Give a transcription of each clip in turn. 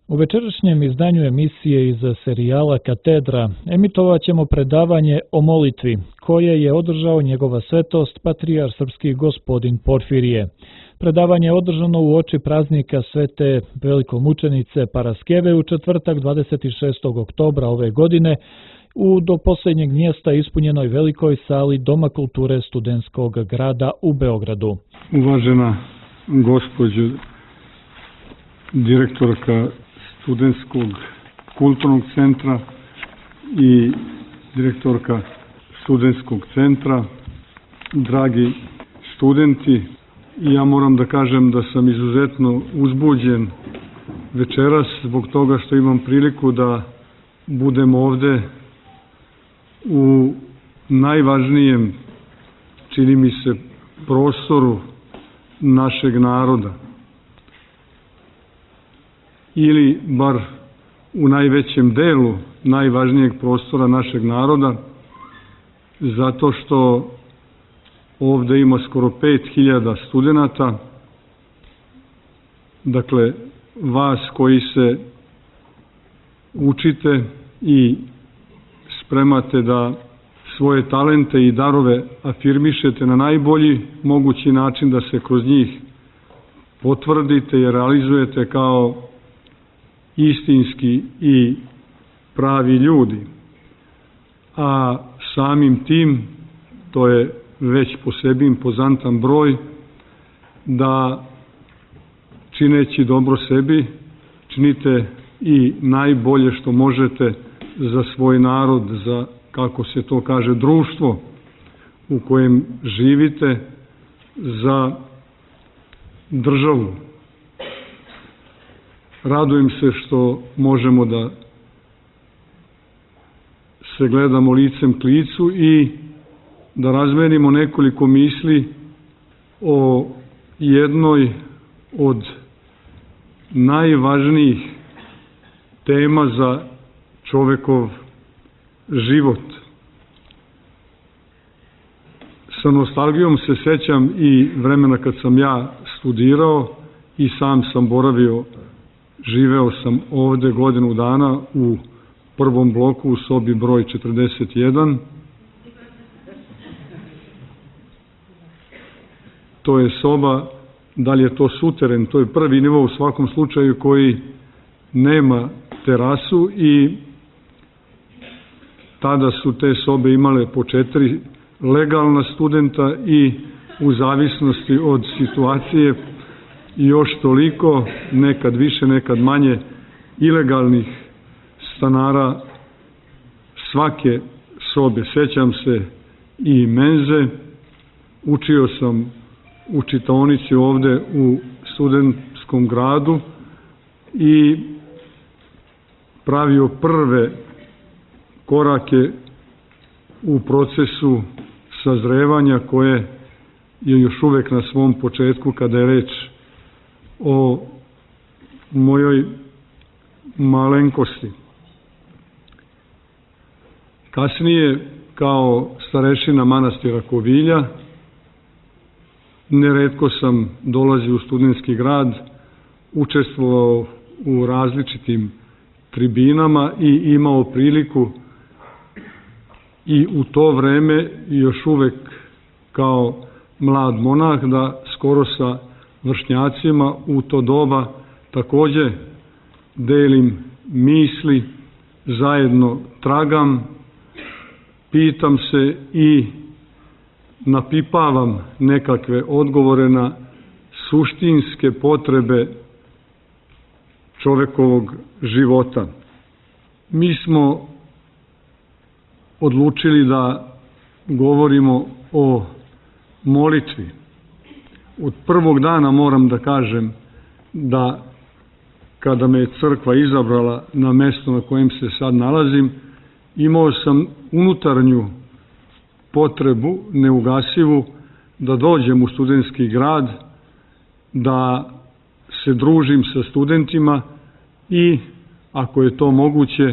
U večerašnjem izdanju emisije iz serijala Katedra emitovat ćemo predavanje o molitvi, koje je održao njegova svetost patrijarh srpski gospodin Porfirije. Predavanje je održano uoči praznika svete velikomučenice Paraskeve u četvrtak 26. oktobra ove godine u do posljednjeg mjesta ispunjenoj velikoj sali Doma kulture Studentskog grada u Beogradu. Uvažena gospođo direktorka Studentskog kulturnog centra i direktorka Studentskog centra, dragi studenti, ja moram da kažem da sam izuzetno uzbuđen večeras zbog toga što imam priliku da budem ovde u najvažnijem, čini mi se, prostoru našeg naroda. Ili bar u najvećem delu najvažnijeg prostora našeg naroda, zato što ovde ima skoro 5000 studenata, dakle vas koji se učite i spremate da svoje talente i darove afirmišete na najbolji mogući način, da se kroz njih potvrdite i realizujete kao istinski i pravi ljudi. A samim tim, to je već po sebi impozantan broj, da čineći dobro sebi, činite i najbolje što možete za svoj narod, za, kako se to kaže, društvo u kojem živite, za državu. Radujem se što možemo da se gledamo licem k licu i da razmenimo nekoliko misli o jednoj od najvažnijih tema za čovekov život. Sa nostalgijom se sećam i vremena kad sam ja studirao i sam sam boravio, živeo sam ovde godinu dana u prvom bloku u sobi broj 41. To je soba, da li je to suteren, to je prvi nivo u svakom slučaju koji nema terasu i tada su te sobe imale po 4 legalna studenta i u zavisnosti od situacije još toliko, nekad više, nekad manje, ilegalnih stanara svake sobe. Sećam se i menze, učio sam u čitaonici ovde u Studentskom gradu i pravio prve korake u procesu sazrevanja koje je još uvek na svom početku kada je reč o mojoj malenkosti. Kasnije, kao starešina manastira Kovilja, neretko sam dolazio u Studentski grad, učestvovao u različitim tribinama i imao priliku i u to vreme još uvek kao mlad monah da skoro sa vršnjacima u to doba takođe delim misli, zajedno tragam, pitam se i napipavam nekakve odgovore na suštinske potrebe čovekovog života. Mi smo odlučili da govorimo o molitvi. Od prvog dana moram da kažem da kada me je crkva izabrala na mesto na kojem se sad nalazim, imao sam unutarnju potrebu, neugasivu, da dođem u Studentski grad, da se družim sa studentima i, ako je to moguće,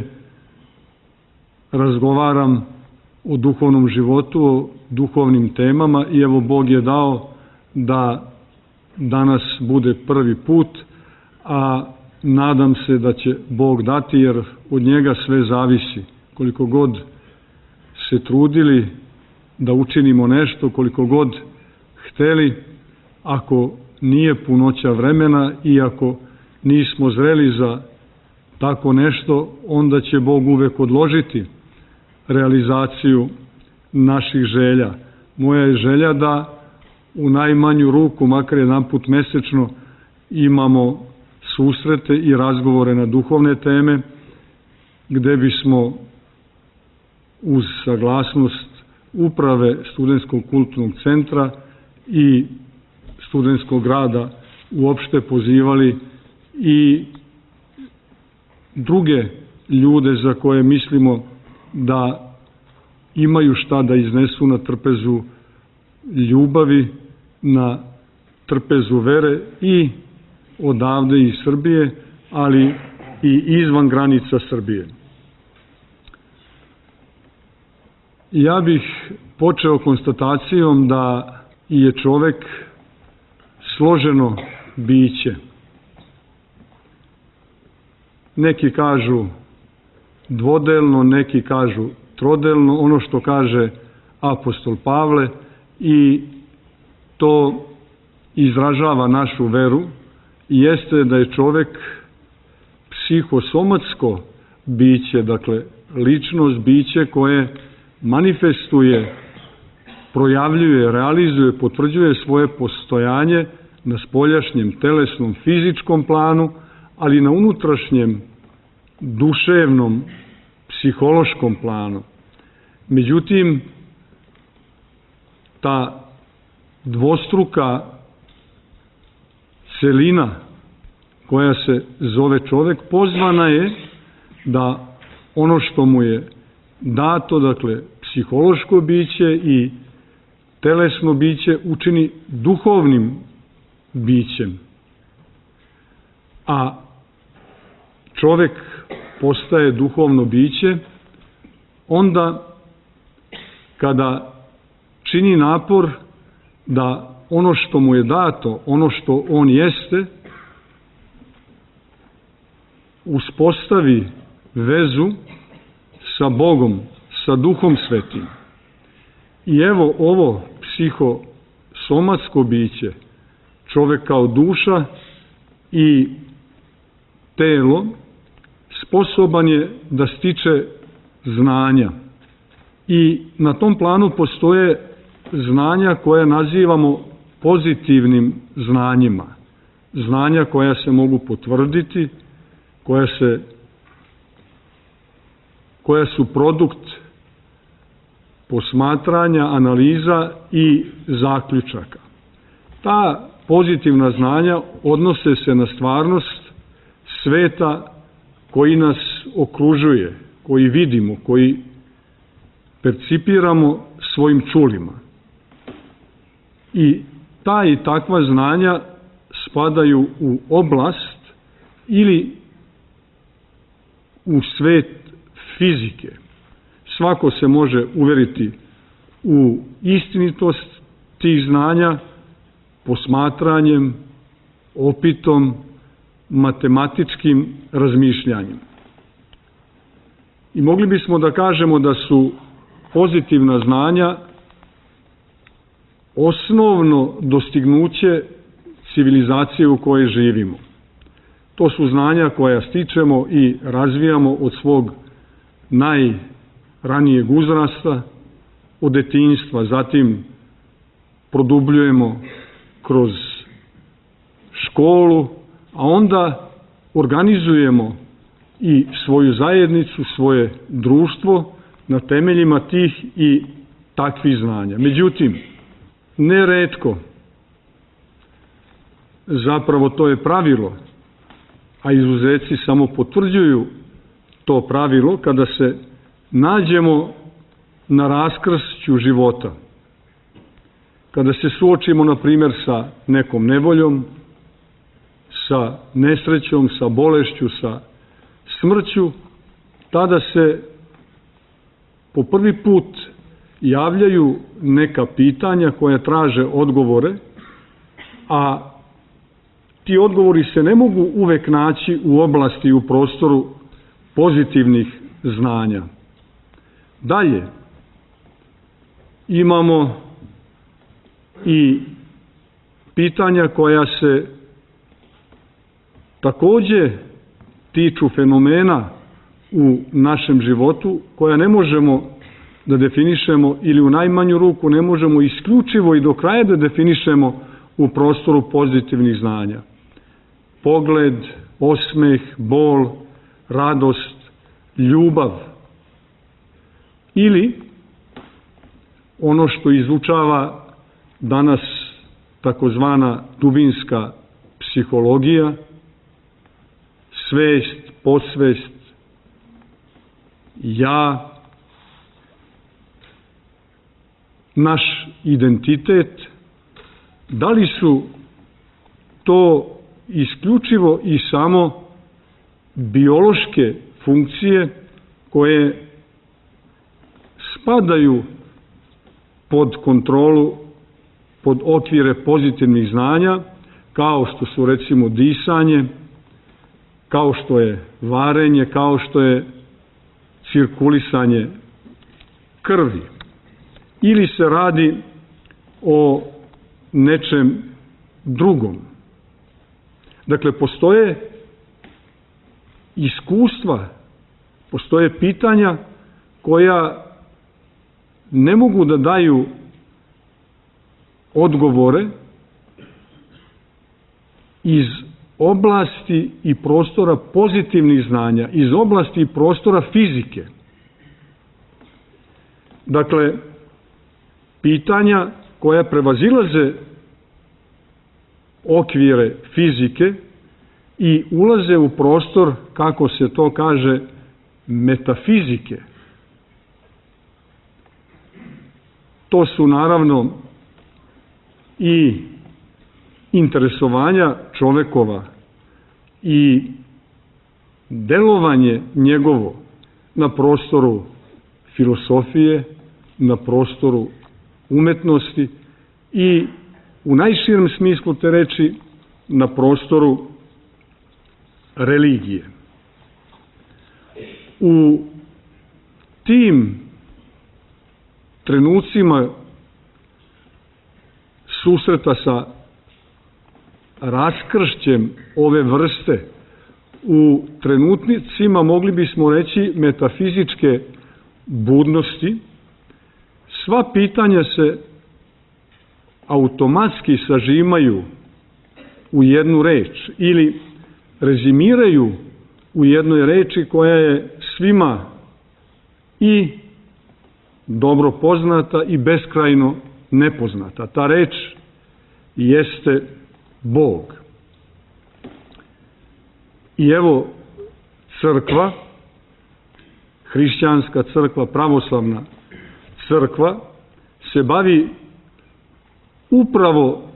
razgovaram o duhovnom životu, o duhovnim temama i evo Bog je dao da danas bude prvi put, a nadam se da će Bog dati, jer od njega sve zavisi. Koliko god se trudili da učinimo nešto, koliko god hteli, ako nije punoća vremena i ako nismo zreli za tako nešto, onda će Bog uvek odložiti realizaciju naših želja. Moja je želja da u najmanju ruku, makar jedanput mesečno, imamo susrete i razgovore na duhovne teme, gde bismo uz saglasnost uprave Studentskog kulturnog centra i studentskog rada uopšte pozivali i druge ljude za koje mislimo da imaju šta da iznesu na trpezu ljubavi, na trpezu vere i odavde iz Srbije, ali i izvan granica Srbije. Ja bih počeo konstatacijom da je čovek složeno biće. Neki kažu dvodelno, neki kažu trodelno, ono što kaže apostol Pavle, i to izražava našu veru, jeste da je čovek psihosomatsko biće, dakle ličnost, biće koje manifestuje, projavljuje, realizuje, potvrđuje svoje postojanje na spoljašnjem, telesnom, fizičkom planu, ali na unutrašnjem, duševnom, psihološkom planu. Međutim, ta dvostruka celina koja se zove čovek pozvana je da ono što mu je dato, dakle psihološko biće i telesno biće, učini duhovnim bićem. A čovek postaje duhovno biće onda kada čini napor da ono što mu je dato, ono što on jeste, uspostavi vezu sa Bogom, sa Duhom Svetim. I evo ovo psihosomatsko biće, čovek kao duša i telo, sposoban je da stiče znanja. I na tom planu postoje znanja koja nazivamo pozitivnim znanjima. Znanja koja se mogu potvrditi, koja su produkt posmatranja, analiza i zaključaka. Ta pozitivna znanja odnose se na stvarnost sveta koji nas okružuje, koji vidimo, koji percipiramo svojim čulima. I ta i takva znanja spadaju u oblast ili u svet fizike. Svako se može uveriti u istinitost tih znanja posmatranjem, opitom, matematičkim razmišljanjem. I mogli bismo da kažemo da su pozitivna znanja osnovno dostignuće civilizacije u kojoj živimo. To su znanja koja stičemo i razvijamo od svog najranijeg uzrasta, od detinjstva, zatim produbljujemo kroz školu, a onda organizujemo i svoju zajednicu, svoje društvo na temeljima tih i takvih znanja. Međutim, neretko, zapravo to je pravilo, a izuzeci samo potvrđuju to pravilo kada se nađemo na raskršću života. Kada se suočimo, na primjer, sa nekom nevoljom, sa nesrećom, sa bolešću, sa smrću, tada se po prvi put javljaju neka pitanja koja traže odgovore, a ti odgovori se ne mogu uvek naći u oblasti i u prostoru pozitivnih znanja. Dalje, imamo i pitanja koja se takođe tiču fenomena u našem životu, koja ne možemo da definišemo ili u najmanju ruku ne možemo isključivo i do kraja da definišemo u prostoru pozitivnih znanja. Pogled, osmeh, bol, radost, ljubav ili ono što izučava danas takozvana dubinska psihologija, svest, podsvest, ja, naš identitet, da li su to isključivo i samo biološke funkcije koje spadaju pod kontrolu, pod okvire pozitivnih znanja, kao što su recimo disanje, kao što je varenje, kao što je cirkulisanje krvi. Ili se radi o nečem drugom. Dakle, postoje iskustva, postoje pitanja koja ne mogu da daju odgovore iz oblasti i prostora pozitivnih znanja, iz oblasti i prostora fizike. Dakle, pitanja koja prevazilaze okvire fizike i ulaze u prostor, kako se to kaže, metafizike. To su naravno i interesovanja čovekova i delovanje njegovo na prostoru filosofije, na prostoru umetnosti i u najširem smislu te reči na prostoru religije. U tim trenucima susreta sa raskršćem ove vrste, u trenutcima mogli bismo reći metafizičke budnosti, sva pitanja se automatski sažimaju u jednu reč ili rezimiraju u jednoj reči koja je svima i dobro poznata i beskrajno nepoznata. Ta reč jeste Bog. I evo crkva, hrišćanska crkva, pravoslavna crkva, se bavi upravo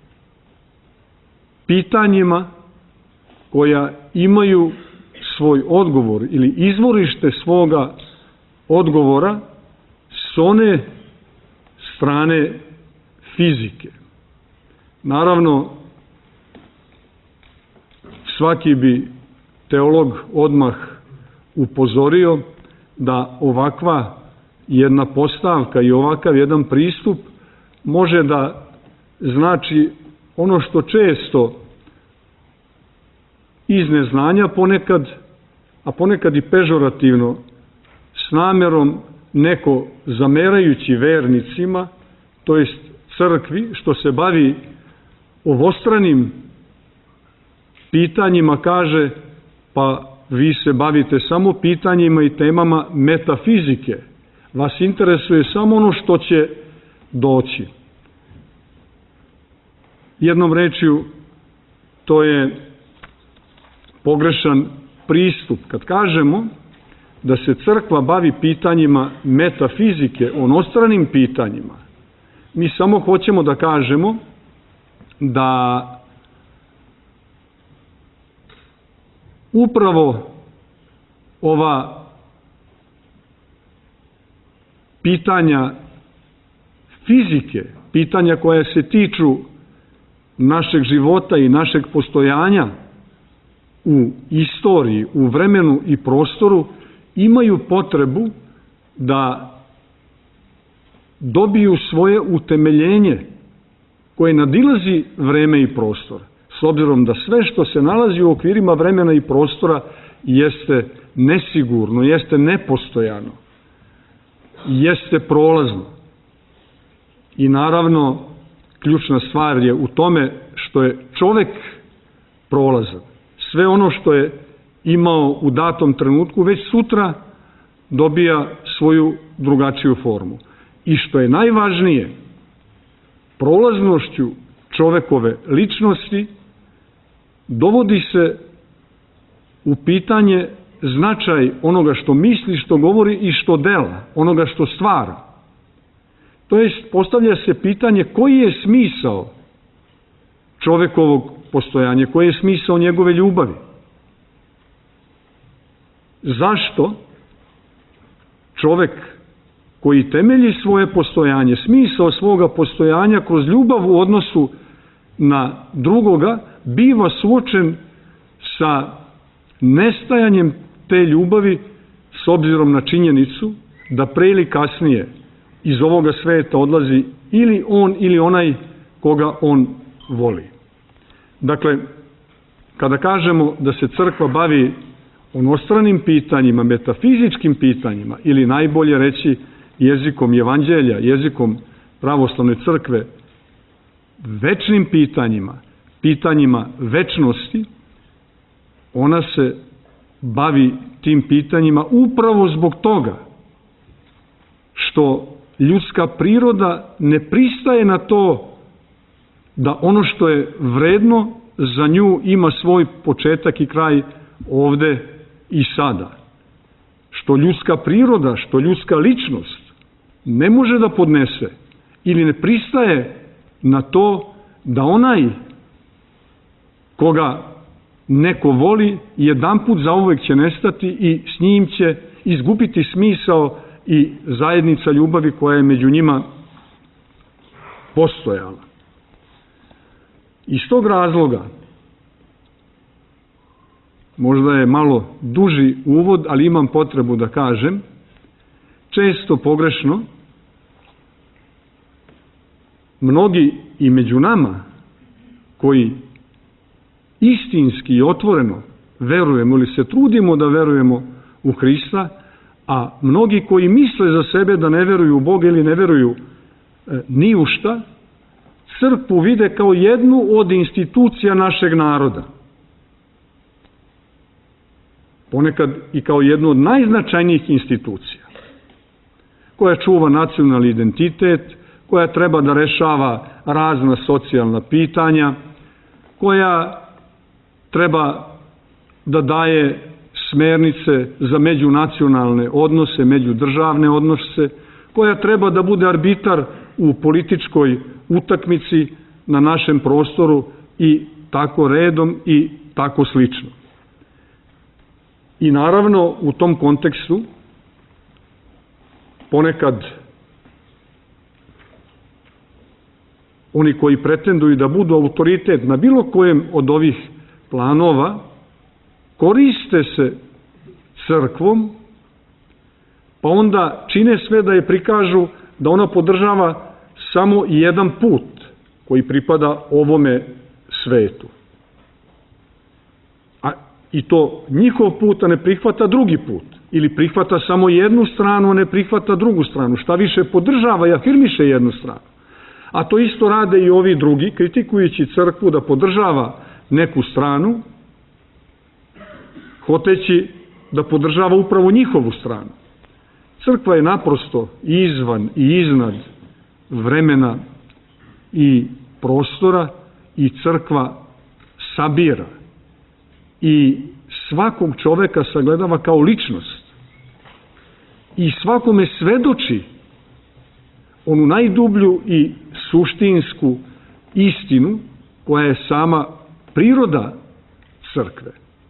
pitanjima koja imaju svoj odgovor ili izvorište svoga odgovora s one strane fizike. Naravno, svaki bi teolog odmah upozorio da ovakva jedna postavka i ovakav jedan pristup može da znači ono što često iz neznanja ponekad, a ponekad i pežorativno, s namerom neko zamerajući vernicima, to jest crkvi, što se bavi ovostranim pitanjima, kaže, pa vi se bavite samo pitanjima i temama metafizike. Vas interesuje samo ono što će doći. Jednom rečju, to je pogrešan pristup. Kad kažemo da se crkva bavi pitanjima metafizike, onostranim pitanjima, mi samo hoćemo da kažemo da upravo ova pitanja fizike, pitanja koja se tiču našeg života i našeg postojanja u istoriji, u vremenu i prostoru imaju potrebu da dobiju svoje utemeljenje koje nadilazi vreme i prostor, s obzirom da sve što se nalazi u okvirima vremena i prostora jeste nesigurno, jeste nepostojano, jeste prolazno. I naravno, ključna stvar je u tome što je čovek prolazan. Sve ono što je imao u datom trenutku već sutra dobija svoju drugačiju formu. I što je najvažnije, prolaznošću čovekove ličnosti dovodi se u pitanje značaj onoga što misli, što govori i što dela, onoga što stvara. To jest, postavlja se pitanje koji je smisao čovekovog postojanja, koji je smisao njegove ljubavi. Zašto čovek koji temelji svoje postojanje, smisao svoga postojanja kroz ljubav u odnosu na drugoga, biva suočen sa nestajanjem te ljubavi s obzirom na činjenicu da pre ili kasnije iz ovoga sveta odlazi ili on ili onaj koga on voli. Dakle, kada kažemo da se crkva bavi onostranim pitanjima, metafizičkim pitanjima, ili najbolje reći jezikom evanđelja, jezikom pravoslavne crkve, večnim pitanjima, pitanjima večnosti, ona se bavi tim pitanjima upravo zbog toga što ljudska priroda ne pristaje na to da ono što je vredno za nju ima svoj početak i kraj ovde i sada. Što ljudska priroda, što ljudska ličnost ne može da podnese ili ne pristaje na to da onaj koga neko voli jedanput zauvek će nestati i s njim će izgubiti smisao i zajednica ljubavi koja je među njima postojala. Iz tog razloga, možda je malo duži uvod, ali imam potrebu da kažem, često pogrešno, mnogi i među nama koji istinski i otvoreno verujemo ili se trudimo da verujemo u Hrista, a mnogi koji misle za sebe da ne veruju u Boga ili ne veruju ni u šta, crkvu vide kao jednu od institucija našeg naroda. Ponekad i kao jednu od najznačajnijih institucija, koja čuva nacionalni identitet, koja treba da rešava razna socijalna pitanja, koja treba da daje smernice za međunacionalne odnose, međudržavne odnose, koja treba da bude arbitar u političkoj utakmici na našem prostoru i tako redom i tako slično. I naravno u tom kontekstu ponekad oni koji pretenduju da budu autoritet na bilo kojem od ovih planova koriste se crkvom, pa onda čine sve da je prikažu da ona podržava samo jedan put koji pripada ovome svetu. I to njihov put, a ne prihvata drugi put. Ili prihvata samo jednu stranu, a ne prihvata drugu stranu. Šta više, podržava i afirmiše jednu stranu. A to isto rade i ovi drugi, kritikujući crkvu da podržava neku stranu, hoteći da podržava upravo njihovu stranu. Crkva je naprosto izvan i iznad vremena i prostora i crkva sabira i svakog čoveka sagledava kao ličnost i svakome svedoči onu najdublju i suštinsku istinu koja je sama priroda crkve.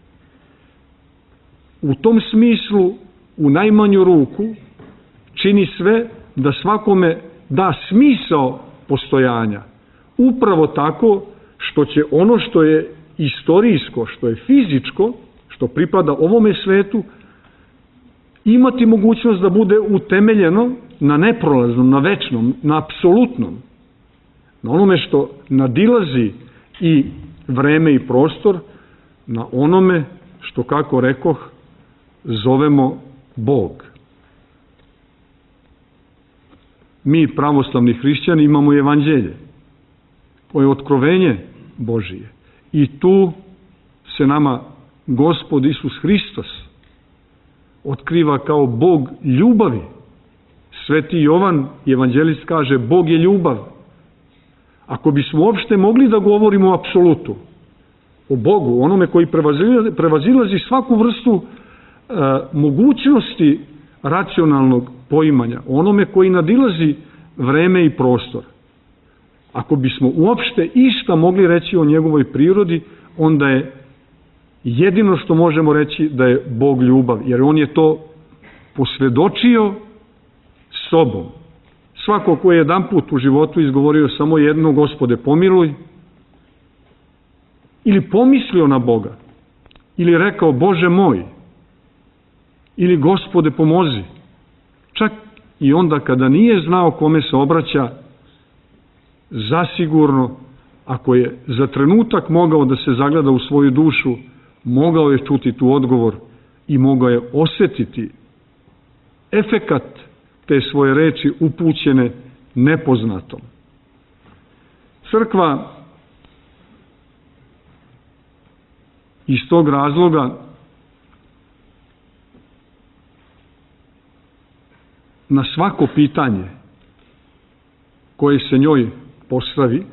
U tom smislu, u najmanju ruku, čini sve da svakome da smisao postojanja, upravo tako što će ono što je istorijsko, što je fizičko, što pripada ovome svetu, imati mogućnost da bude utemeljeno na neprolaznom, na večnom, na apsolutnom, na onome što nadilazi i vreme i prostor, na onome što, kako rekoh, zovemo Bog. Mi, pravoslavni hrišćani, imamo evanđelje, koje je otkrovenje Božije. I tu se nama Gospod Isus Hristos otkriva kao Bog ljubavi. Sveti Jovan, evanđelist, kaže Bog je ljubav. Ako bismo uopšte mogli da govorimo o apsolutu, o Bogu, onome koji prevazilazi svaku vrstu mogućnosti racionalnog poimanja, onome koji nadilazi vreme i prostor. Ako bismo uopšte išta mogli reći o njegovoj prirodi, onda je jedino što možemo reći da je Bog ljubav, jer on je to posvedočio sobom. Svako ko je jedanput u životu izgovorio samo jedno, Gospode pomiluj, ili pomislio na Boga, ili rekao Bože moj, ili Gospode pomozi, čak i onda kada nije znao kome se obraća, zasigurno, ako je za trenutak mogao da se zagleda u svoju dušu, mogao je čuti tu odgovor i mogao je osetiti efekat te svoje reči upućene nepoznatom. Crkva iz tog razloga na svako pitanje koje se njoj postavi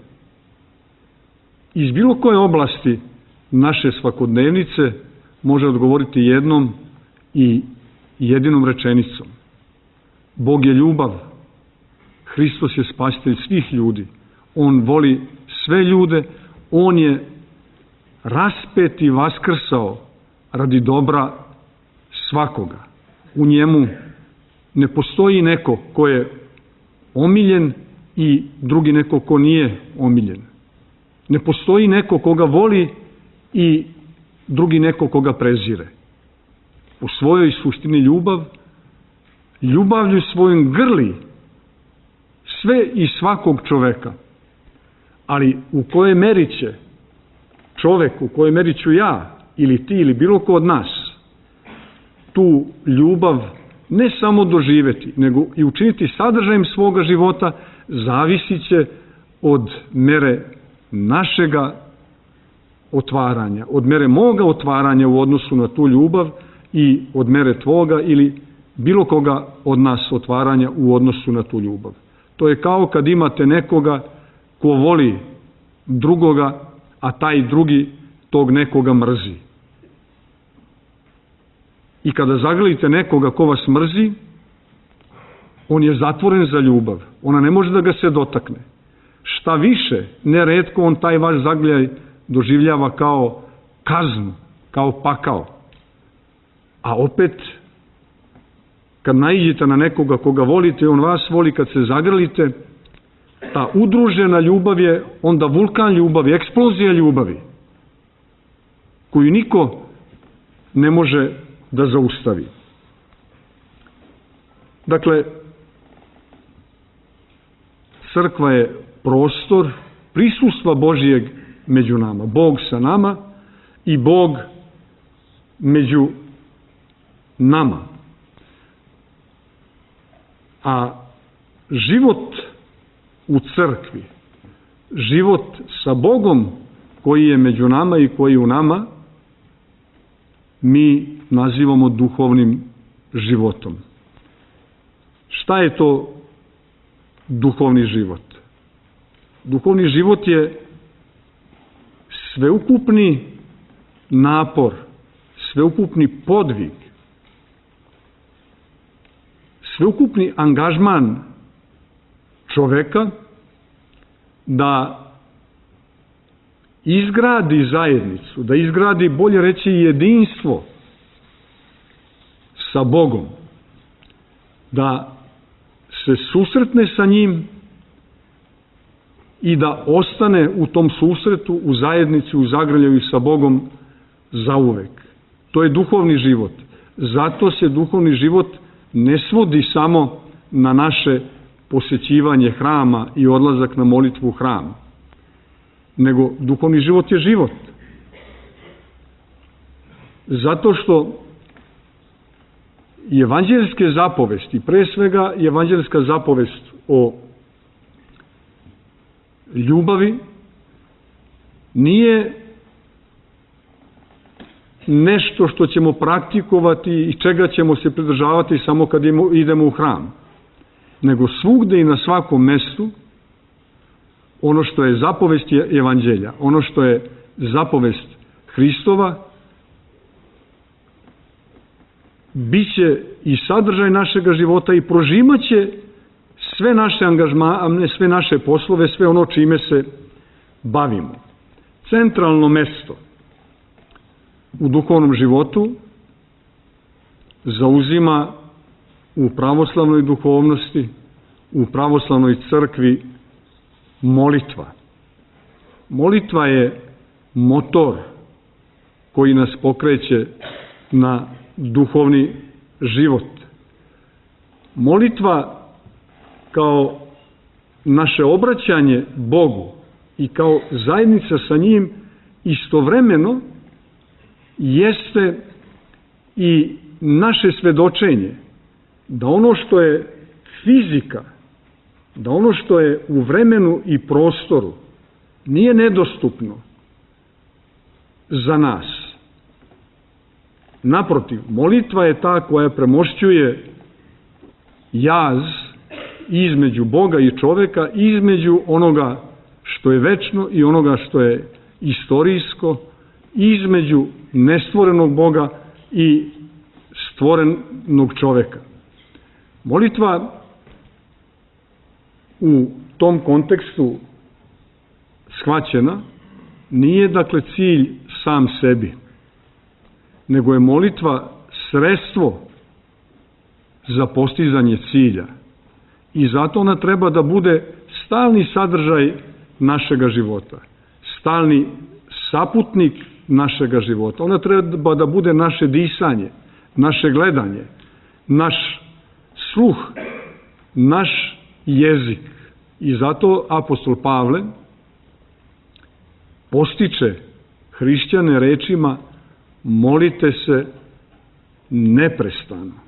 iz bilo koje oblasti naše svakodnevnice može odgovoriti jednom i jedinom rečenicom. Bog je ljubav. Hristos je spasitelj svih ljudi. On voli sve ljude. On je raspet i vaskrsao radi dobra svakoga. U njemu ne postoji neko ko je omiljen i drugi neko ko nije omiljen. Ne postoji neko koga voli i drugi neko koga prezire. U svojoj suštini ljubavlju svojim grli sve i svakog čoveka. Ali u kojoj meri će čovek, u kojoj meri ću ja ili ti ili bilo ko od nas tu ljubav ne samo doživeti, nego i učiniti sadržajem svoga života, zavisit će od mere našega otvaranja, od mere moga otvaranja u odnosu na tu ljubav i od mere tvoga ili bilo koga od nas otvaranja u odnosu na tu ljubav. To je kao kad imate nekoga ko voli drugoga, a taj drugi tog nekoga mrzi. I kada zagrlite nekoga ko vas mrzi, on je zatvoren za ljubav. Ona ne može da ga se dotakne. Šta više, neretko on taj vaš zagrljaj doživljava kao kaznu, kao pakao. A opet, kad naiđete na nekoga koga volite, on vas voli, kad se zagrlite, ta udružena ljubav je onda vulkan ljubavi, eksplozija ljubavi, koju niko ne može da zaustavi. Dakle, crkva je prostor prisustva Božijeg među nama. Bog sa nama i Bog među nama. A život u crkvi, život sa Bogom koji je među nama i koji je u nama, mi nazivamo duhovnim životom. Šta je to duhovni život? Duhovni život je sveukupni napor, sveukupni podvig, sveukupni angažman čoveka da izgradi zajednicu, da izgradi, bolje reći, jedinstvo sa Bogom, da se susretne sa njim i da ostane u tom susretu, u zajednici, u zagrljaju sa Bogom zauvek. To je duhovni život. Zato se duhovni život ne svodi samo na naše posećivanje hrama i odlazak na molitvu u hram, nego duhovni život je život. Zato što evanđeljske zapovesti, pre svega evanđeljska zapovest o ljubavi, nije nešto što ćemo praktikovati i čega ćemo se pridržavati samo kad idemo u hram, nego svugde i na svakom mestu ono što je zapovest evanđelja, ono što je zapovest Hristova, biće i sadržaj našega života i prožimaće sve naše angažmane, sve naše poslove, sve ono čime se bavimo. Centralno mesto u duhovnom životu zauzima u pravoslavnoj duhovnosti, u pravoslavnoj crkvi molitva. Molitva je motor koji nas pokreće na duhovni život. Molitva kao naše obraćanje Bogu i kao zajednica sa njim istovremeno jeste i naše svedočenje da ono što je fizika, da ono što je u vremenu i prostoru nije nedostupno za nas. Naprotiv, molitva je ta koja premošćuje jaz između Boga i čoveka, između onoga što je večno i onoga što je istorijsko, između nestvorenog Boga i stvorenog čoveka. Molitva u tom kontekstu shvaćena nije dakle cilj sam sebi, nego je molitva sredstvo za postizanje cilja i zato ona treba da bude stalni sadržaj našega života, stalni saputnik našega života. Ona treba da bude naše disanje, naše gledanje, naš sluh, naš jezik. I zato apostol Pavle postiče hrišćane rečima: molite se neprestano.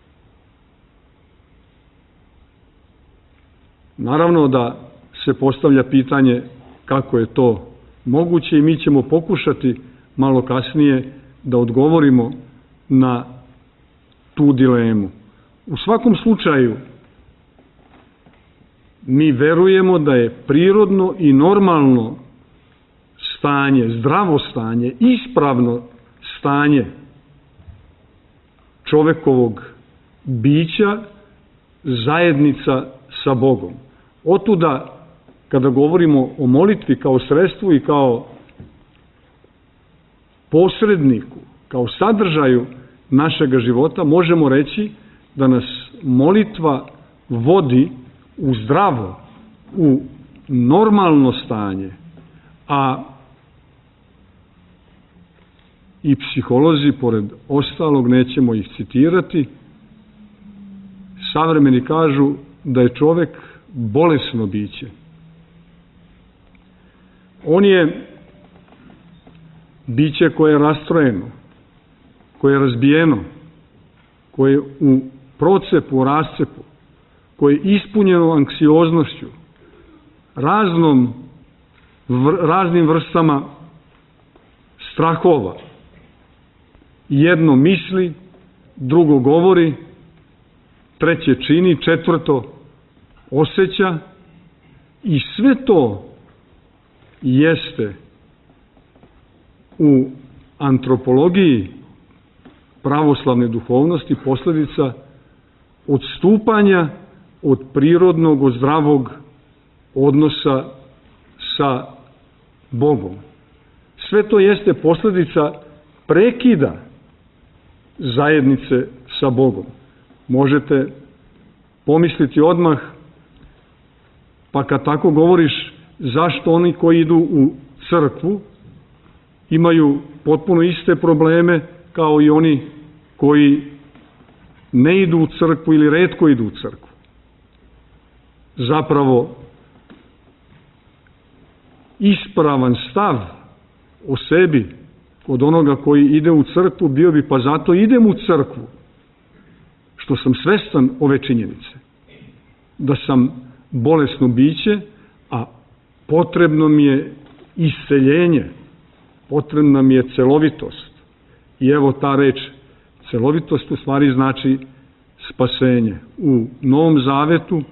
Naravno da se postavlja pitanje kako je to moguće i mi ćemo pokušati malo kasnije da odgovorimo na tu dilemu. U svakom slučaju, mi verujemo da je prirodno i normalno stanje, zdravo stanje, ispravno stanje čovekovog bića zajednica sa Bogom. Otuda, kada govorimo o molitvi kao sredstvu i kao posredniku, kao sadržaju našega života, možemo reći da nas molitva vodi u zdravo, u normalno stanje, a i psiholozi, pored ostalog, nećemo ih citirati, savremeni kažu da je čovek bolesno biće. On je biće koje je rastrojeno, koje je razbijeno, koje je u procepu, rascepu, koje je ispunjeno anksioznošću, raznim vrstama strahova. Jedno misli, drugo govori, treće čini, četvrto osjeća i sve to jeste u antropologiji pravoslavne duhovnosti posledica odstupanja od prirodnog, od zdravog odnosa sa Bogom. Sve to jeste posledica prekida zajednice sa Bogom. Možete pomisliti odmah, pa kad tako govoriš, zašto oni koji idu u crkvu imaju potpuno iste probleme kao i oni koji ne idu u crkvu ili retko idu u crkvu. Zapravo, ispravan stav o sebi kod onoga koji ide u crkvu bio bi pa zato idem u crkvu, što sam svestan ove činjenice, da sam bolesno biće, a potrebno mi je isceljenje, potrebna mi je celovitost. I evo ta reč celovitost u stvari znači spasenje. U Novom Zavetu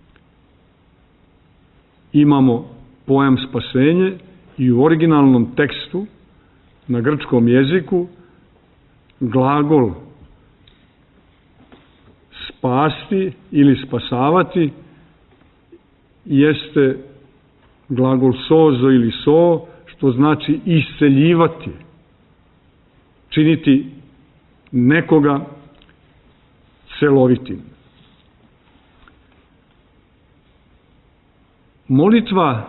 imamo pojam spasenje i u originalnom tekstu na grčkom jeziku glagol spasti ili spasavati jeste glagol sozo ili so, što znači isceljivati, činiti nekoga celovitim. Molitva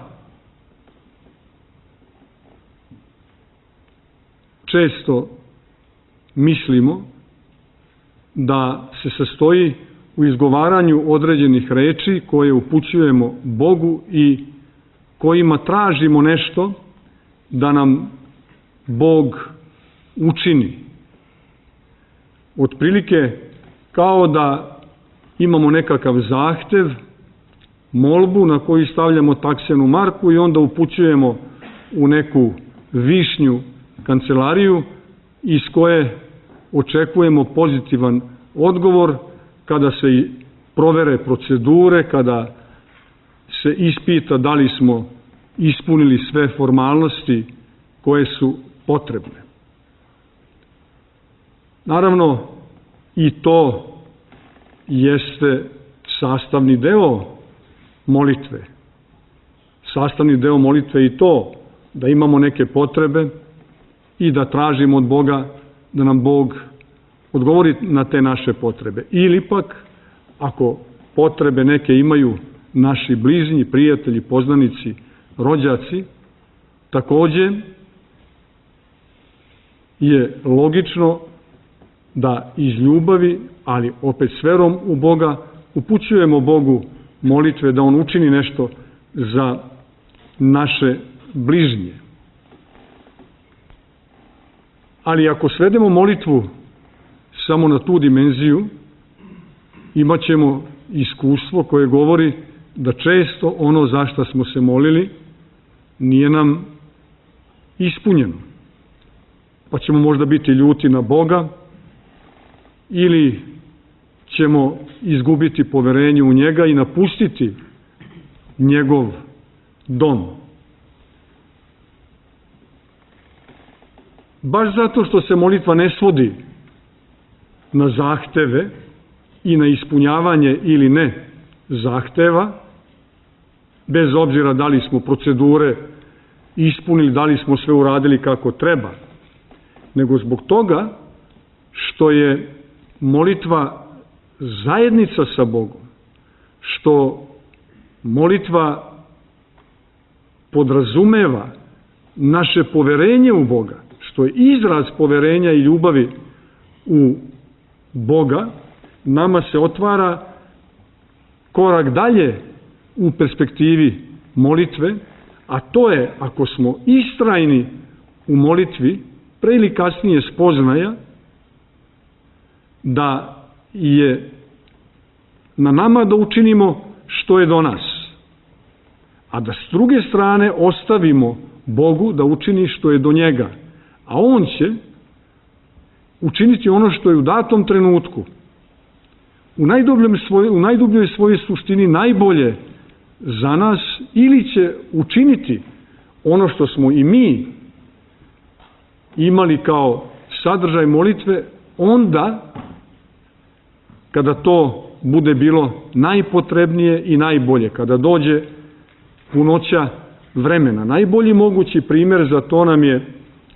često mislimo da se sastoji u izgovaranju određenih reči koje upućujemo Bogu i kojima tražimo nešto da nam Bog učini. Otprilike kao da imamo nekakav zahtev, molbu na koju stavljamo taksenu marku i onda upućujemo u neku višnju kancelariju iz koje očekujemo pozitivan odgovor kada se provere procedure, kada se ispita da li smo ispunili sve formalnosti koje su potrebne. Naravno, i to jeste sastavni deo molitve. Sastavni deo molitve je i to da imamo neke potrebe i da tražimo od Boga da nam Bog odgovori na te naše potrebe. Ili pak, ako potrebe neke imaju naši bližnji, prijatelji, poznanici, rođaci, takođe je logično da iz ljubavi, ali opet s verom u Boga, upućujemo Bogu molitve da On učini nešto za naše bližnje. Ali ako svedemo molitvu samo na tu dimenziju, imat ćemo iskustvo koje govori da često ono za što smo se molili nije nam ispunjeno. Pa ćemo možda biti ljuti na Boga ili ćemo izgubiti poverenje u njega i napustiti njegov dom. Baš zato što se molitva ne svodi na zahteve i na ispunjavanje ili ne zahteva, bez obzira da li smo procedure ispunili, da li smo sve uradili kako treba, nego zbog toga što je molitva zajednica sa Bogom, što molitva podrazumeva naše poverenje u Boga, što je izraz poverenja i ljubavi u Boga, nama se otvara korak dalje u perspektivi molitve, a to je, ako smo istrajni u molitvi, pre ili kasnije spoznaja da je na nama da učinimo što je do nas, a da s druge strane ostavimo Bogu da učini što je do njega, a On će učiniti ono što je u datom trenutku, u najdubljoj svojoj suštini najbolje za nas, ili će učiniti ono što smo i mi imali kao sadržaj molitve, onda kada to bude bilo najpotrebnije i najbolje, kada dođe punoća vremena. Najbolji mogući primer za to nam je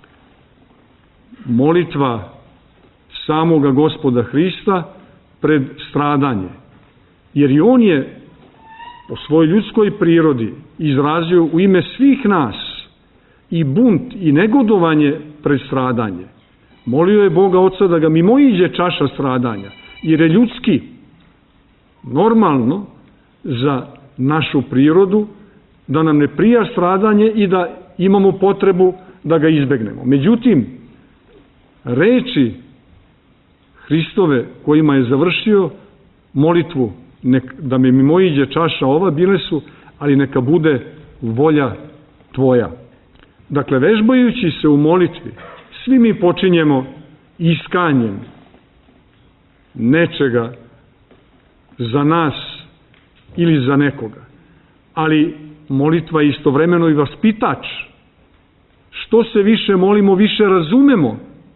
molitva samoga Gospoda Hrista pred stradanje. Jer i On je po svojoj ljudskoj prirodi izrazio u ime svih nas i bunt i negodovanje pred stradanje. Molio je Boga Oca da ga mimoiđe čaša stradanja, jer je ljudski, normalno za našu prirodu, da nam ne prija stradanje i da imamo potrebu da ga izbegnemo. Međutim, reči Hristove kojima je završio molitvu, da me mimoiđe čaša ova, bile su, ali neka bude volja tvoja. Dakle, vežbajući se u molitvi, svi mi počinjemo iskanjem nečega za nas ili za nekoga. Ali molitva je istovremeno i vaspitač. Što se više molimo, više razumemo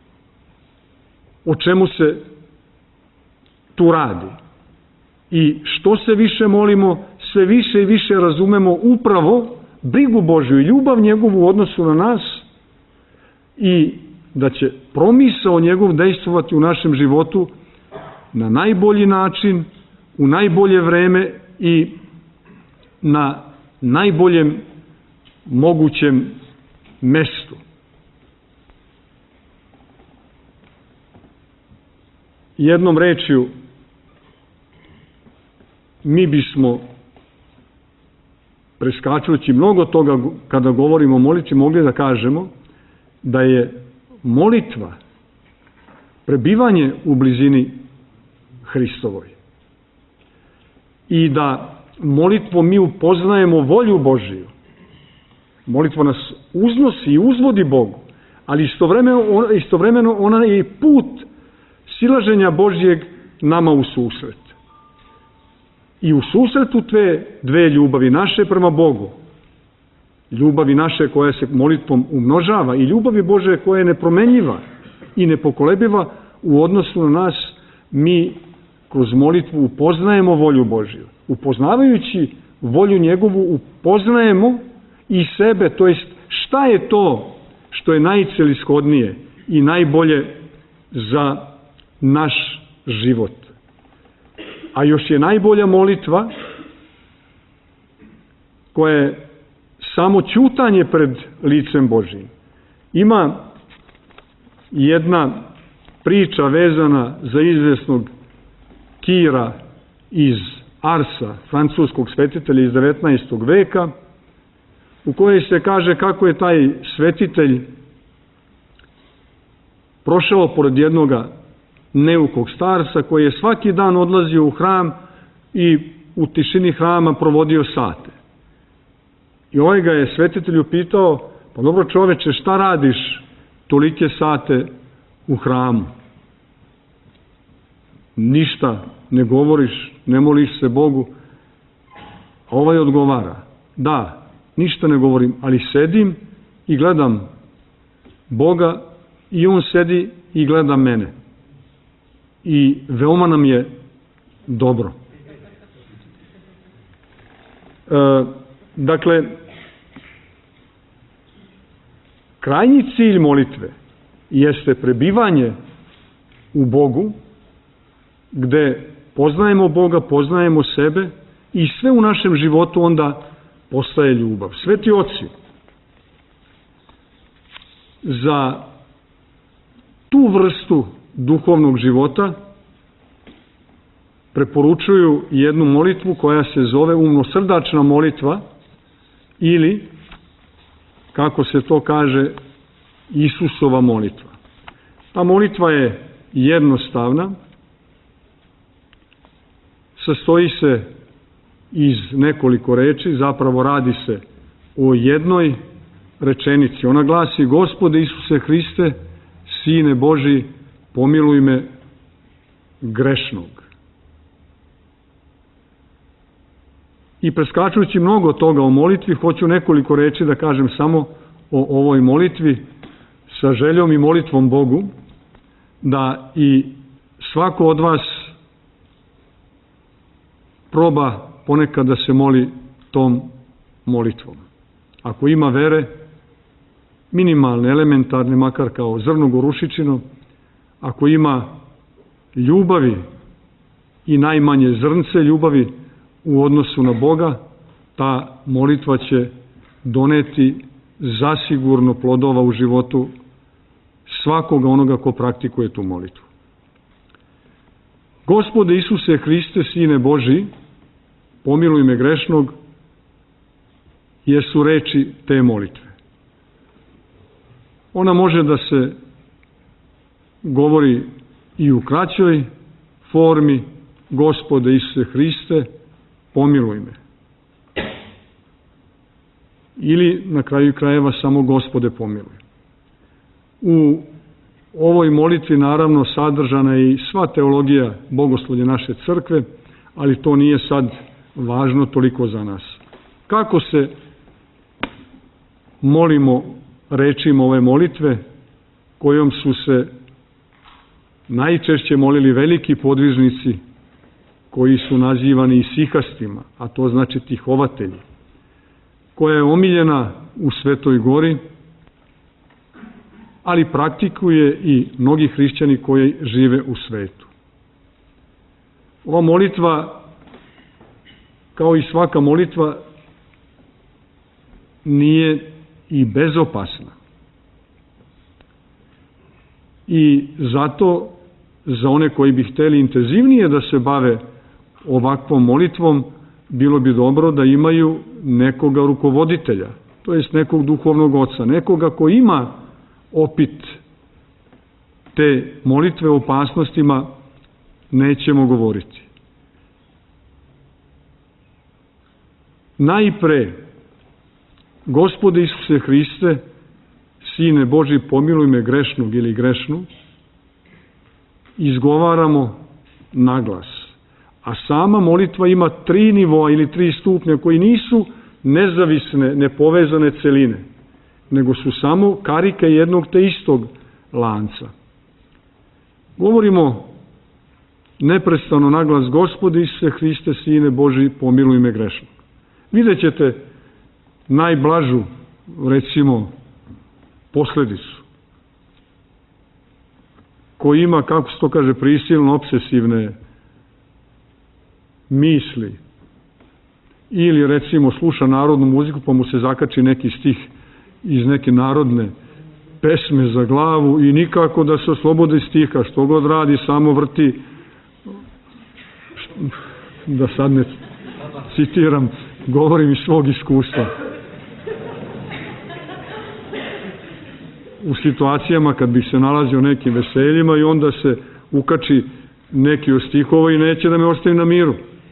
o čemu se tu radi. I što se više molimo, sve više i više razumemo upravo brigu Božju i ljubav njegovu u odnosu na nas i da će promisao njegov dejstvovati u našem životu na najbolji način, u najbolje vreme i na najboljem mogućem mestu. Jednom rečju, mi bismo, preskačujući mnogo toga kada govorimo o molitvi, mogli da kažemo da je molitva prebivanje u blizini Hristovoj. I da molitvom mi upoznajemo volju Božiju. Molitva nas uznosi i uzvodi Bogu, ali istovremeno ona je i put silaženja Božjeg nama u susret. I u susretu te dve ljubavi, naše prema Bogu, ljubavi naše koja se molitvom umnožava i ljubavi Bože koja je nepromenjiva i nepokolebiva u odnosu na nas, mi kroz molitvu upoznajemo volju Božju. Upoznavajući volju njegovu upoznajemo i sebe, to jest šta je to što je najcelishodnije i najbolje za naš život. A još je najbolja molitva koja je samo ćutanje pred licem Božjim. Ima jedna priča vezana za izvesnog Kira iz Arsa, francuskog svetitelja iz 19. veka, u kojoj se kaže kako je taj svetitelj prošao pored jednoga neukog starca koji je svaki dan odlazio u hram i u tišini hrama provodio sate. I ovaj ga je svetitelju pitao: pa dobro čoveče, šta radiš tolike sate u hramu? Ništa ne govoriš, ne moliš se Bogu. A ovaj odgovara: da, ništa ne govorim, ali sedim i gledam Boga i on sedi i gleda mene. I veoma nam je dobro. Dakle, krajnji cilj molitve jeste prebivanje u Bogu, gde poznajemo Boga, poznajemo sebe i sve u našem životu onda postaje ljubav. Sveti oci za tu vrstu duhovnog života preporučuju jednu molitvu koja se zove umnosrdačna molitva ili, kako se to kaže, Isusova molitva. Ta molitva je jednostavna, sastoji se iz nekoliko reči, zapravo radi se o jednoj rečenici. Ona glasi: Gospode Isuse Hriste, Sine Božji, pomiluj me grešnog. I preskačujući mnogo toga o molitvi, hoću nekoliko reči da kažem samo o ovoj molitvi sa željom i molitvom Bogu, da i svako od vas proba ponekad da se moli tom molitvom. Ako ima vere, minimalne, elementarne, makar kao zrno gorušičino, ako ima ljubavi i najmanje zrnce ljubavi, u odnosu na Boga, ta molitva će doneti zasigurno plodova u životu svakoga onoga ko praktikuje tu molitvu. Gospode Isuse Hriste, Sine Boži, pomiluj me grešnog, jesu reči te molitve. Ona može da se govori i u kraćoj formi, Gospode Isuse Hriste, pomiluj me. Ili na kraju krajeva samo Gospode pomiluj. U ovoj molitvi naravno sadržana je i sva teologija bogoslovlja naše crkve, ali to nije sad važno toliko za nas. Kako se molimo rečima ove molitve, kojom su se najčešće molili veliki podvižnici koji su nazivani isihastima, a to znači tihovatelji, koja je omiljena u Svetoj Gori, ali praktikuje i mnogi hrišćani koji žive u svetu. Ova molitva, kao i svaka molitva, nije i bezopasna. I zato za one koji bi hteli intenzivnije da se bave ovakvom molitvom, bilo bi dobro da imaju nekoga rukovoditelja, to jest nekog duhovnog oca, nekoga ko ima opit te molitve o opasnostima, nećemo govoriti. Najpre, Gospode Isuse Hriste, Sine Boži, pomiluj me grešnog ili grešnu, izgovaramo na glas. A sama molitva ima 3 nivoa ili 3 stupnja koji nisu nezavisne, nepovezane celine, nego su samo karike jednog te istog lanca. Govorimo neprestano na glas, Gospode Isuse Hriste, Sine Boži, pomiluj me grešnog. Vidjet ćete najblažu, recimo, posledicu, koji ima, kako se to kaže, prisilno obsesivne misli, ili recimo sluša narodnu muziku pa mu se zakači neki stih iz neke narodne pesme za glavu i nikako da se oslobodi stiha, što god radi, samo vrti, da sad ne citiram, govorim iz svog iskustva. U situacijama kad bih se nalazio nekim veseljima i onda se ukači neki od stihova i neće da me ostavi na miru.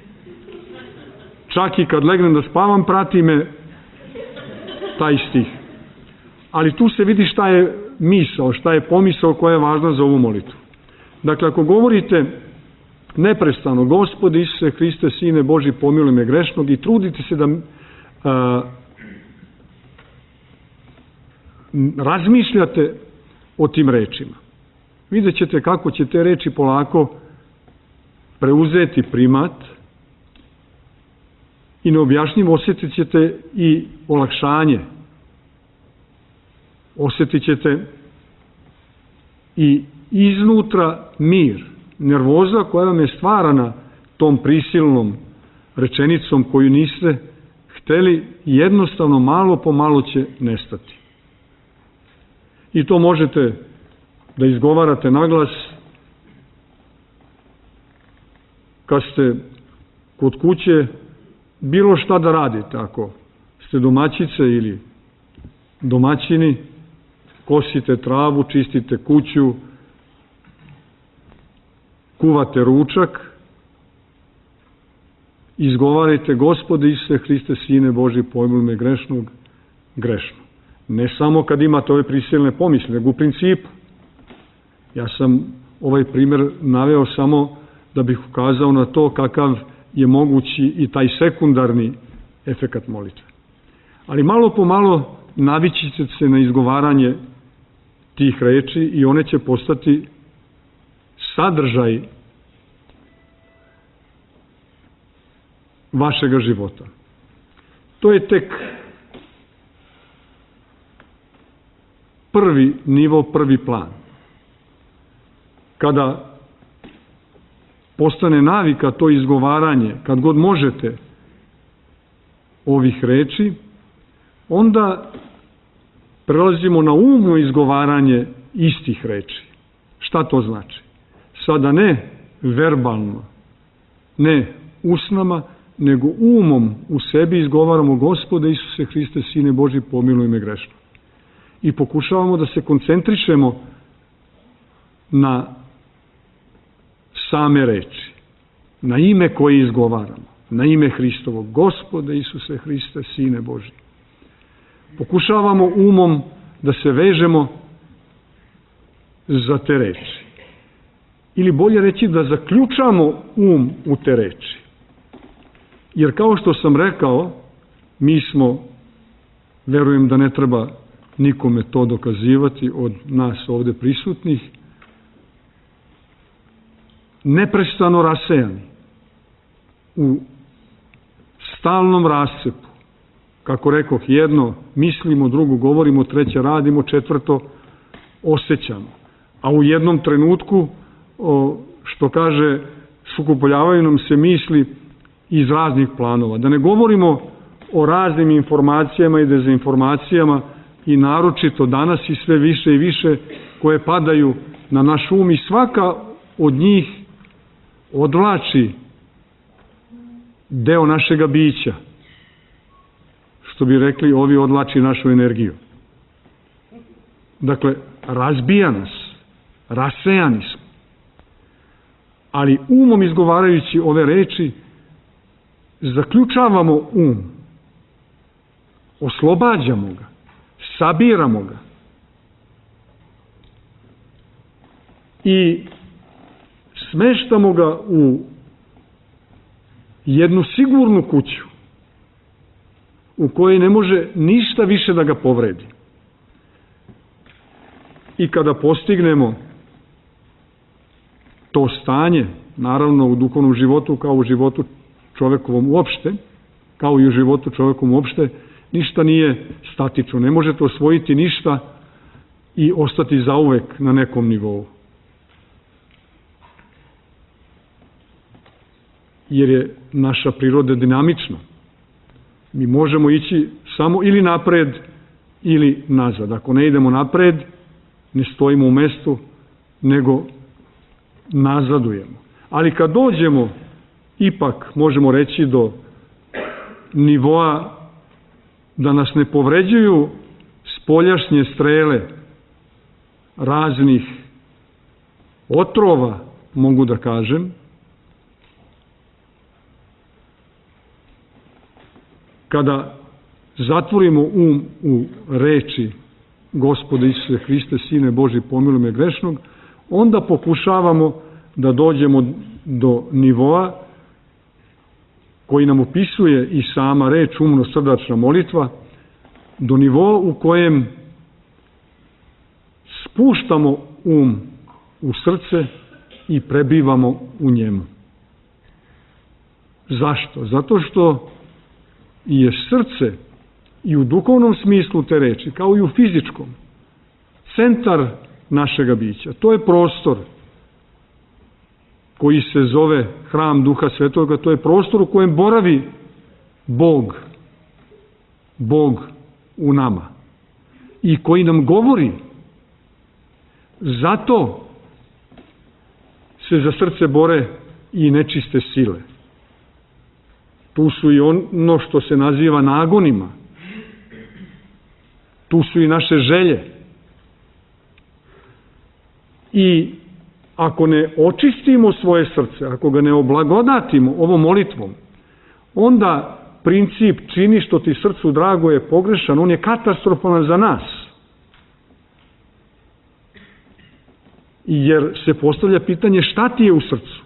Čak i kad legnem da spavam, prati me taj stih. Ali tu se vidi šta je misao, šta je pomisao koja je važna za ovu molitvu. Dakle, ako govorite neprestano, Gospode Isuse Hriste, Sine Boži, pomiluj me grešnog, i trudite se da razmišljate o tim rečima. Vidjet ćete kako će te reči polako preuzeti primat i neobjašnjivo osjetit ćete i olakšanje. Osjetit ćete i iznutra mir, nervoza koja vam je stvarana tom prisilnom rečenicom koju niste hteli, jednostavno malo po malo će nestati. I to možete da izgovarate naglas kad ste kod kuće, bilo šta da radite, ako ste domaćice ili domaćini, kosite travu, čistite kuću, kuvate ručak, izgovarajte Gospode Isuse Hriste, Sine Boži, pomiluj me grešnog, grešno. Ne samo kad imate ove prisilne pomisli, nego u principu. Ja sam ovaj primjer naveo samo da bih ukazao na to kakav je mogući i taj sekundarni efekat molitve. Ali malo po malo navići ćete se na izgovaranje tih reči i one će postati sadržaj vašega života. To je tek prvi nivo, prvi plan. Kada postane navika to izgovaranje, kad god možete, ovih reči, onda prelazimo na umno izgovaranje istih reči. Šta to znači? Sada ne verbalno, ne usnama, nego umom u sebi izgovaramo: Gospode Isuse Hriste, Sine Božji, pomiluj me grešnog. I pokušavamo da se koncentrišemo na same reči, na ime koje izgovaramo, na ime Hristovo: Gospode Isuse Hriste, Sine Božji. Pokušavamo umom da se vežemo za te reči. Ili bolje reći, da zaključamo um u te reči. Jer kao što sam rekao, mi smo, verujem da ne treba nikome to dokazivati od nas ovde prisutnih, neprestano rasejani u stalnom rascepu. Kako rekoh, jedno mislimo, drugo govorimo, treće radimo, četvrto osjećamo. A u jednom trenutku, što kaže, sukopoljavaju nam se misli iz raznih planova. Da ne govorimo o raznim informacijama i dezinformacijama, i naročito danas i sve više i više, koje padaju na naš um, i svaka od njih odvlači deo našega bića. Što bi rekli, ovi odvlači našu energiju. Dakle, razbija nas, rasejani smo. Ali umom izgovarajući ove reči, zaključavamo um, oslobađamo ga, sabiramo ga i smeštamo ga u jednu sigurnu kuću u kojoj ne može ništa više da ga povredi. I kada postignemo to stanje, naravno u duhovnom životu kao u životu čovekovom uopšte, kao i u životu čovekovom uopšte, ništa nije statično. Ne možete osvojiti ništa i ostati zauvek na nekom nivou. Jer je naša priroda dinamična. Mi možemo ići samo ili napred ili nazad. Ako ne idemo napred, ne stojimo u mestu, nego nazadujemo. Ali kad dođemo, ipak možemo reći, do nivoa da nas ne povređuju spoljašnje strele raznih otrova, mogu da kažem, kada zatvorimo um u reči Gospode Isuse Hriste, Sine Božji, pomiluj me grešnog, onda pokušavamo da dođemo do nivoa koji nam opisuje i sama reč umno-srdačna molitva, do nivoa u kojem spuštamo um u srce i prebivamo u njemu. Zašto? Zato što je srce i u duhovnom smislu te reči, kao i u fizičkom, centar našega bića. To je prostor koji se zove hram Duha Svetoga, to je prostor u kojem boravi Bog, Bog u nama i koji nam govori. Zato se za srce bore i nečiste sile. Tu su i ono što se naziva nagonima. Tu su i naše želje. I ako ne očistimo svoje srce, ako ga ne oblagodatimo ovom molitvom, onda princip čini što ti srcu drago je pogrešan, on je katastrofalan za nas. Jer se postavlja pitanje šta ti je u srcu.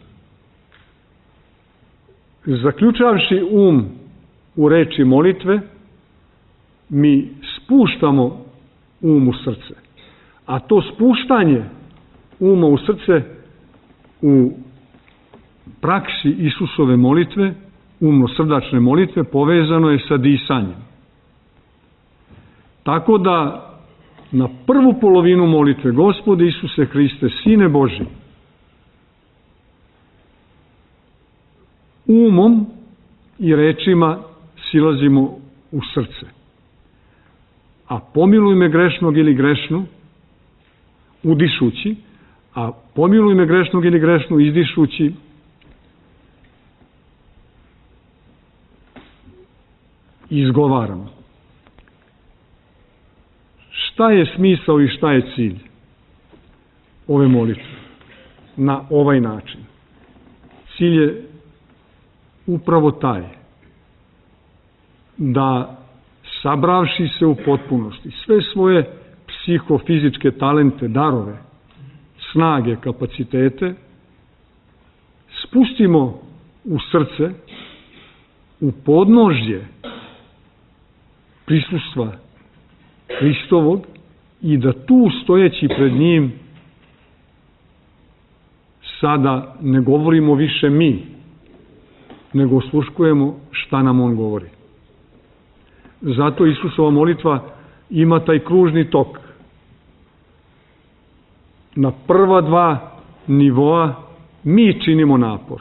Zaključavši um u reči molitve, mi spuštamo um u srce. A to spuštanje uma u srce u praksi Isusove molitve, umno-srdačne molitve, povezano je sa disanjem. Tako da na prvu polovinu molitve Gospode Isuse Hriste, Sine Božji, umom i rečima silazimo u srce. A pomiluj me grešnog ili grešnu, udišući, a pomiluj me grešnog ili grešnu, izdišući, izgovaramo. Šta je smisao i šta je cilj ove molitve na ovaj način? Cilj je upravo taj da, sabravši se u potpunosti sve svoje psihofizičke talente, darove, snage, kapacitete, spustimo u srce, u podnožje prisustva Hristovog i da tu stojeći pred njim sada ne govorimo više mi, nego osluškujemo šta nam on govori. Zato Isusova molitva ima taj kružni tok. Na prva dva nivoa mi činimo napor.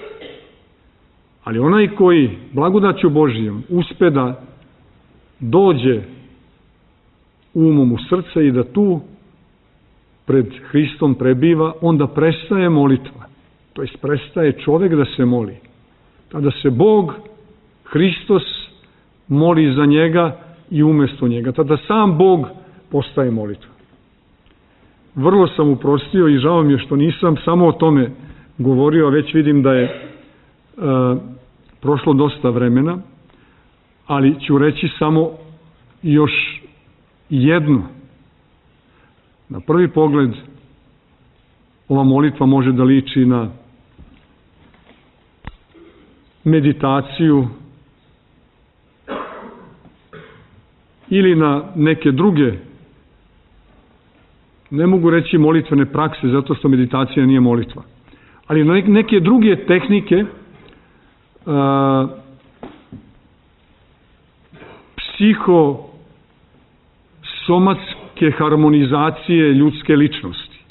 Ali onaj koji blagodaću Božijom uspe da dođe umom u srce i da tu pred Hristom prebiva, onda prestaje molitva. To jest prestaje čovek da se moli. Tada se Bog, Hristos, moli za njega i umesto njega. Tada sam Bog postaje molitva. Vrlo sam uprostio i žao mi je što nisam samo o tome govorio, a već vidim da je prošlo dosta vremena, ali ću reći samo još jedno. Na prvi pogled ova molitva može da liči na meditaciju ili na neke druge, ne mogu reći molitvene prakse, zato što meditacija nije molitva, ali na neke druge tehnike psihosomatske harmonizacije ljudske ličnosti.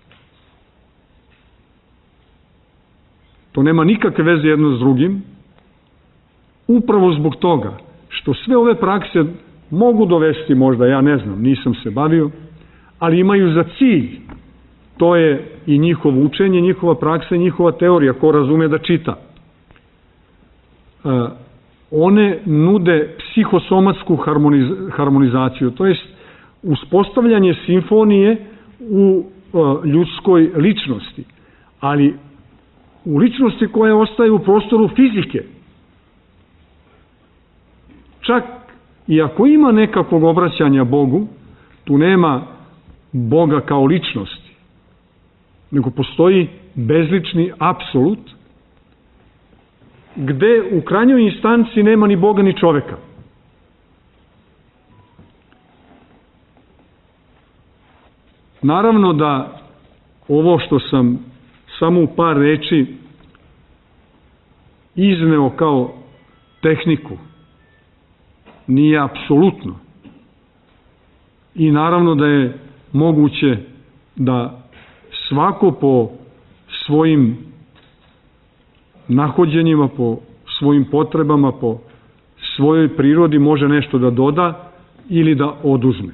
To nema nikakve veze jedno s drugim, upravo zbog toga što sve ove prakse mogu dovesti, možda, ja ne znam, nisam se bavio, ali imaju za cilj, to je i njihovo učenje, njihova praksa i njihova teorija, ko razume da čita. One nude psihosomatsku harmonizaciju, to jest uspostavljanje simfonije u ljudskoj ličnosti, ali u ličnosti koja ostaje u prostoru fizike. Čak i ako ima nekakvog obraćanja Bogu, tu nema Boga kao ličnosti, nego postoji bezlični apsolut, gde u krajnjoj instanci nema ni Boga ni čoveka. Naravno da ovo što sam samo u par reči izneo kao tehniku nije apsolutno. I naravno da je moguće da svako po svojim nahođenjima, po svojim potrebama, po svojoj prirodi može nešto da doda ili da oduzme.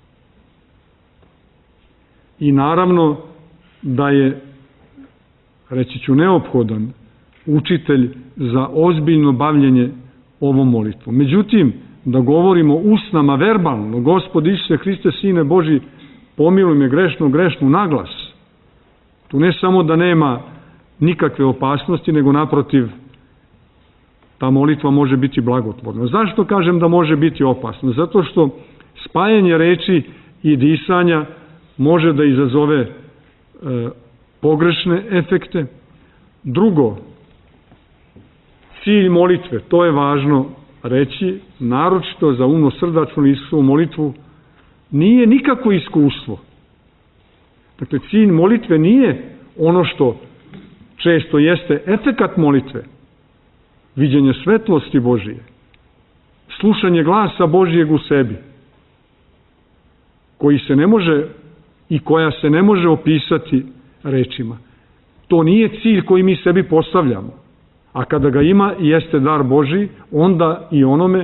I naravno da je, reći ću, neophodan učitelj za ozbiljno bavljenje ovom molitvom. Međutim, da govorimo usnama verbalno, Gospod Isuse Hriste, Sine Boži, pomiluj me grešnu naglas. Tu ne samo da nema nikakve opasnosti, nego naprotiv, ta molitva može biti blagotvorna. Zašto kažem da može biti opasna? Zato što spajanje reči i disanja može da izazove pogrešne efekte. Drugo, cilj molitve, to je važno reći, naročito za umno-srdačnu Isusovu molitvu, nije nikakvo iskustvo. Dakle, cilj molitve nije ono što često jeste efekat molitve, viđenje svetlosti Božije, slušanje glasa Božijeg u sebi, koji se ne može i koja se ne može opisati rečima. To nije cilj koji mi sebi postavljamo, A kada ga ima i jeste dar Božji, onda i onome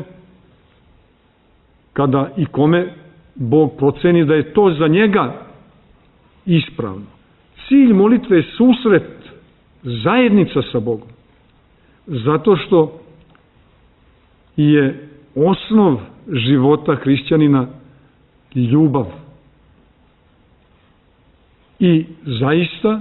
kada i kome Bog proceni da je to za njega ispravno. Cilj molitve je susret, zajednica sa Bogom. Zato što je osnov života hrišćanina ljubav. I zaista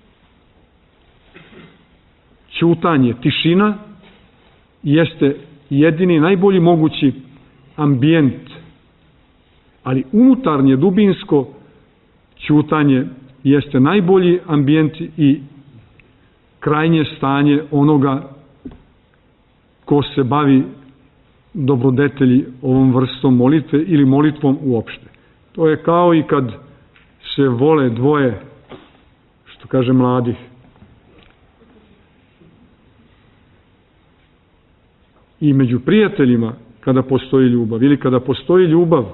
ćutanje, tišina jeste jedini najbolji mogući ambijent, ali unutarnje, dubinsko ćutanje jeste najbolji ambijent i krajnje stanje onoga ko se bavi dobrodetelji ovom vrstom molitve ili molitvom uopšte. To je kao i kad se vole dvoje, što kaže mladih. I među prijateljima kada postoji ljubav ili kada postoji ljubav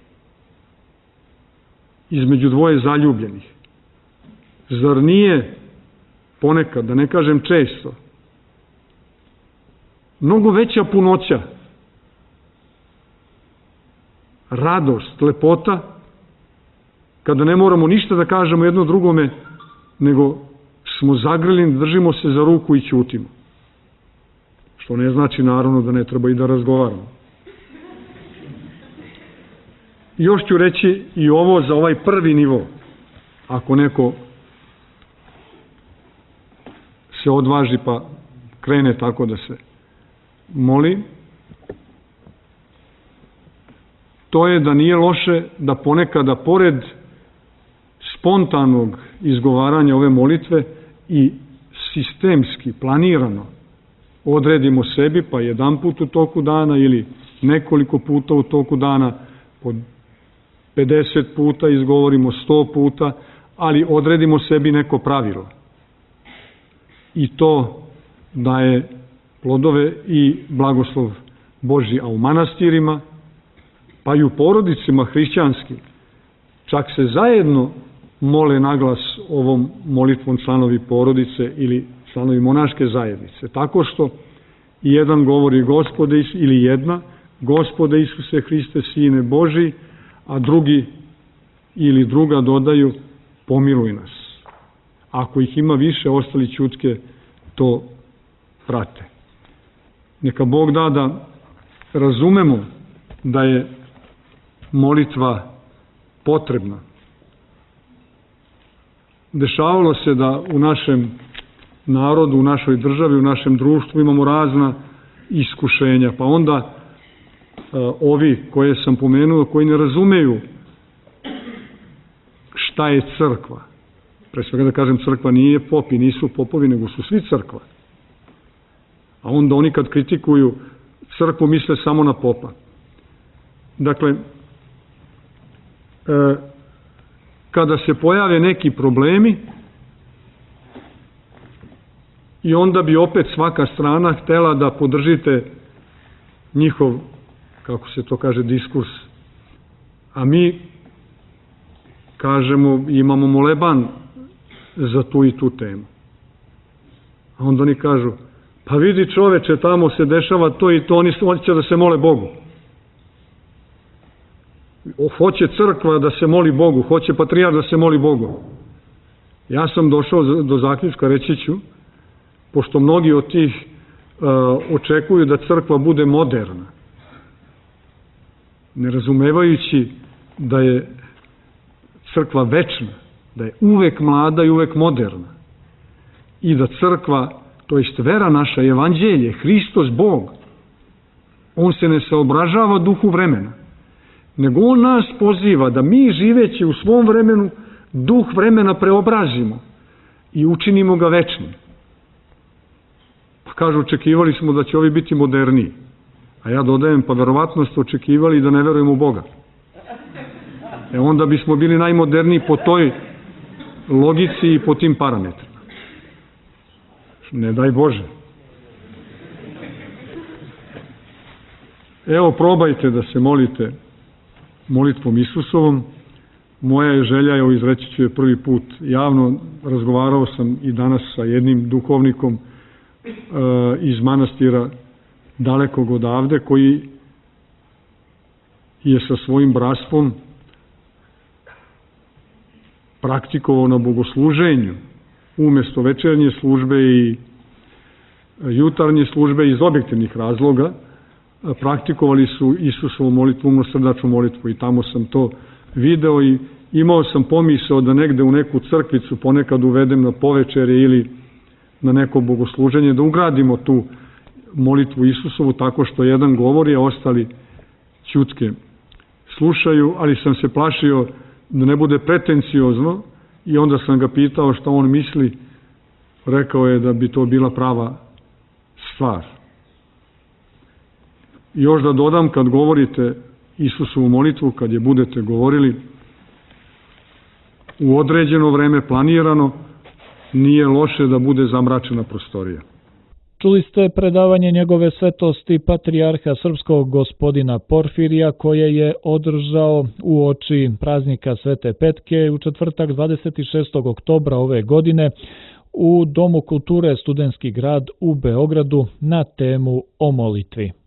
između dvoje zaljubljenih. Zar nije ponekad, da ne kažem često, mnogo veća punoća, radost, lepota, kada ne moramo ništa da kažemo jedno drugome, nego smo zagrljeni, držimo se za ruku i ćutimo. Što ne znači naravno da ne treba i da razgovaramo. Još ću reći i ovo za ovaj prvi nivo. Ako neko se odvaži pa krene tako da se moli, to je da nije loše da ponekada pored spontanog izgovaranja ove molitve i sistemski, planirano odredimo sebi, pa jedan put u toku dana ili nekoliko puta u toku dana, po 50 puta izgovorimo 100 puta, ali odredimo sebi neko pravilo. I to daje plodove i blagoslov Božji, a u manastirima, pa i u porodicima hrišćanskim, čak se zajedno mole naglas ovom molitvom članovi porodice ili članovi monaške zajednice. Tako što jedan govori Gospode ili jedna, Gospode Isuse Hriste, Sine Božji, a drugi ili druga dodaju pomiluj nas. Ako ih ima više, ostali ćutke to prate. Neka Bog da da razumemo da je molitva potrebna. Dešavalo se da u našem narodu, u našoj državi, u našem društvu imamo razna iskušenja, pa onda ovi koje sam pomenuo, koji ne razumeju šta je crkva. Pre svega da kažem, crkva nije popi, nisu popovi, nego su svi crkva. A onda oni kad kritikuju crkvu misle samo na popa. Dakle, kada se pojave neki problemi i onda bi opet svaka strana htela da podržite njihov, kako se to kaže, diskurs. A mi kažemo, imamo moleban za tu i tu temu. A onda oni kažu, pa vidi čoveče, tamo se dešava to i to, oni hoće da se mole Bogu. Hoće crkva da se moli Bogu, hoće patrijarh da se moli Bogu. Ja sam došao do zaključka, reći ću, pošto mnogi od tih očekuju da crkva bude moderna, ne razumevajući da je crkva večna, da je uvek mlada i uvek moderna i da crkva, to jest vera naša, evanđelje, Hristos Bog, on se ne saobražava duhu vremena, nego on nas poziva da mi živeći u svom vremenu duh vremena preobrazimo i učinimo ga večnim. Pa kažu, očekivali smo da će ovi biti moderniji, a ja dodajem, pa verovatno ste očekivali da ne verujemo u Boga. Onda bismo bili najmoderniji po toj logici i po tim parametrima. Ne daj Bože. Evo, probajte da se molite molitvom Isusovom. Moja je želja, evo izreći ću je prvi put javno, razgovarao sam i danas sa jednim duhovnikom iz manastira dalekog odavde, koji je sa svojim bratstvom praktikovao na bogosluženju umesto večernje službe i jutarnje službe iz objektivnih razloga. Praktikovali su Isusovu molitvu, umnosrdačnu molitvu, i tamo sam to video i imao sam pomisao da negde u neku crkvicu ponekad uvedem na povečerje ili na neko bogosluženje, da ugradimo tu molitvu Isusovu tako što jedan govori, a ostali ćutke slušaju, ali sam se plašio da ne bude pretenciozno i onda sam ga pitao šta on misli. Rekao je da bi to bila prava stvar. I još da dodam, kad govorite Isusovu molitvu, kad je budete govorili u određeno vreme planirano, nije loše da bude zamračena prostorija. Čuli ste predavanje njegove svetosti patrijarha srpskog gospodina Porfirija, koje je održao uoči praznika Svete Petke u četvrtak 26. oktobra ove godine u Domu kulture Studentski grad u Beogradu na temu o molitvi.